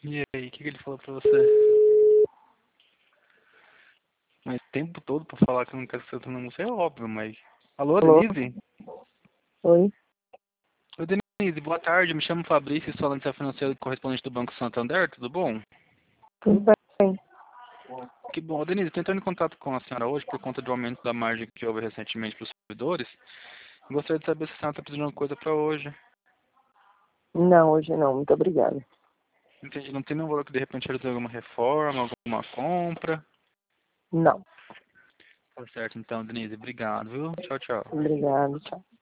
E aí, o que ele falou pra você? Mas o tempo todo pra falar que eu não quero que você entre no museu é óbvio, mas... Alô, Alô? Denise? Oi? Oi, Denise, boa tarde. Me chamo Fabrício, sou analista financeiro e correspondente do Banco Santander, tudo bom? Tudo bem? Que bom. Denise, estou entrando em contato com a senhora hoje por conta do aumento da margem que houve recentemente para os servidores. Gostaria de saber se a senhora está pedindo alguma coisa para hoje. Não, hoje não. Muito obrigada. Entendi, não tem nenhum valor que de repente realizar alguma reforma, alguma compra. Não. Tá certo então, Denise. Obrigado, viu? Tchau, tchau. Obrigada. Tchau.